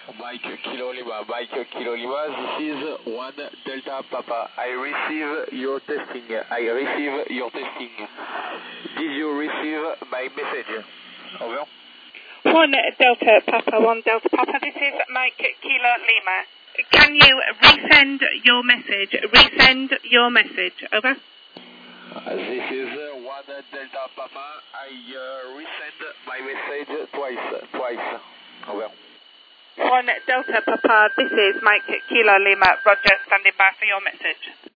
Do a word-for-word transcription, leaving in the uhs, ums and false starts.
Mike Kilo Lima, Mike Kilo Lima, this is one Delta Papa. I receive your testing. I receive your testing. Did you receive my message? Over. one Delta Papa, one Delta Papa, this is Mike Kilo Lima. Can you resend your message? Resend your message. Over. Uh, this is uh, one Delta Papa. I uh, resend my message twice. Twice. Over. one Delta Papa, this is Mike Kilo Lima. Roger, standing by for your message.